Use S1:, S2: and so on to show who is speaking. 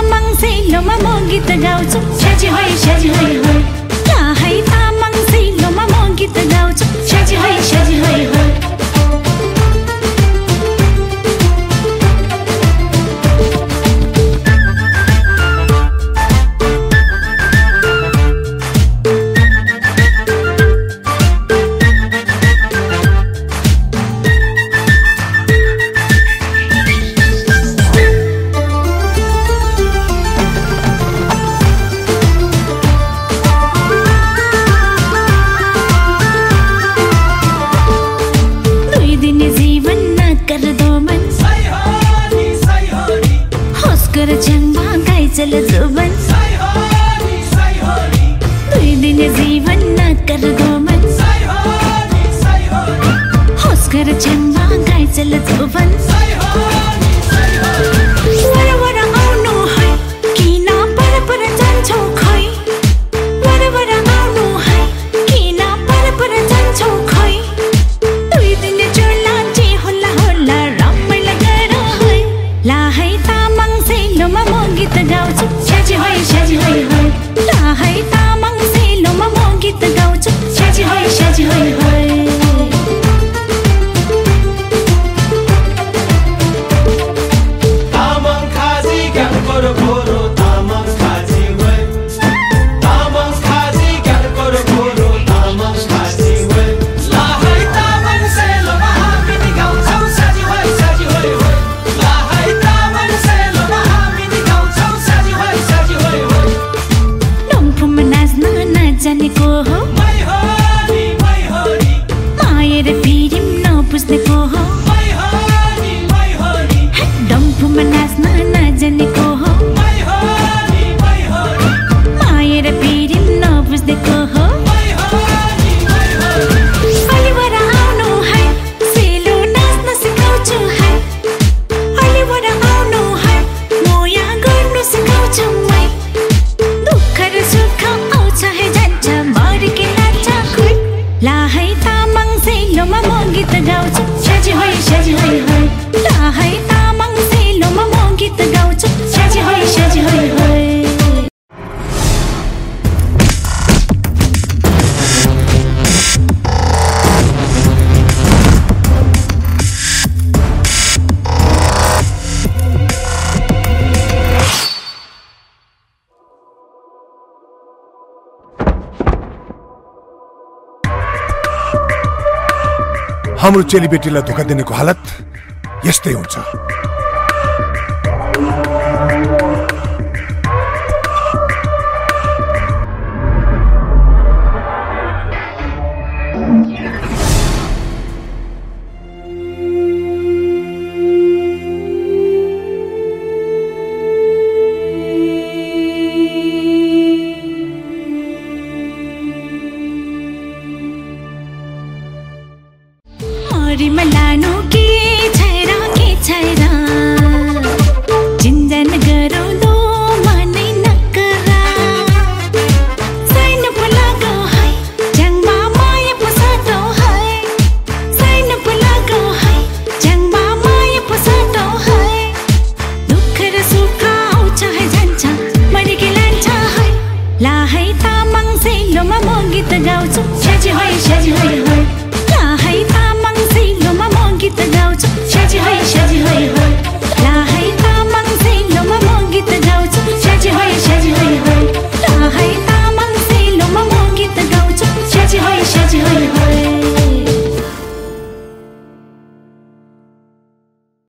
S1: तामाङ सेलोमा म गीत गाउँछु छ्याजी होइ छ्याजी होइ होइ ला है तामाङ सेलोमा म गीत गाउँछु छ्याजी होइ छ्याजी होइ होइ चल जुबन दुई दिन जीवन न कर दो मन होस कर छम्बा गाई चल जुबन वर वर आउनु है किन पर पर जान्छौ खै वर वर आउनु है किन पर पर जान्छौ खै दुई दिन चोला जे होला होला रमाइलो गर है ला है तामाङ सेलोमा म गीत गाउँछु छ्याजी होइ छ्याजी होइ होइ ला है तामाङ सेलोमा म गीत गाउँछु छ्याजी होइ छ्याजी होइ होइ
S2: तामाङ खाजी ग्याल कोरो कोरो तामाङ खाजी होइ तामाङ खाजी ग्याल कोरो कोरो तामाङ खाजी होइ ला है तामाङ सेलोमा हामी गाउँछौ छ्याजी होइ छ्याजी होइ होइ ला है तामाङ सेलोमा हामी गाउँछौ छ्याजी होइ छ्याजी होइ होइ
S1: डम्फुमा नाच्न नजानेको हो
S2: मै होली
S1: माया र प्रेम नबुझ्नेको हो
S2: मै होली
S1: डम्फुमा नाच्न नजानेको हो
S2: मै होली
S1: माया र प्रेम नबुझ्नेको हो अलिवर आउनु है सेलो नाच्न सिकाउँछु है अलिवर आउनु है मोया गर्नु सिकाउँछु मै दुःख र सुख आउँछ है जान्छ मर्के लान्छ खोइ ला है तामाङ सेलोमा म गीत गाउँछु छ्याजी होइ छ्याजी होइ होइ ला है तामाङ सेलोमा म गीत गाउँछु छ्याजी होइ छ्याजी होइ होइ
S3: हाम्रो चेलीबेटीलाई धोका दिनेको हालत यस्तै हुन्छ।
S1: मरिमा लानु के छैर चिन्जन गरौँ दो मनै नकरा साइन पलागौ है जङ्गमा माया पसाटौ है साइन पलागौ है जङ्गमा माया पसाटौ है दुःख र सुख आउँछ है जान्छ मरिके लान्छ है ला है तामाङ सेलोमा म गीत गाउँछु छ्याजी होइ छ्याजी होइ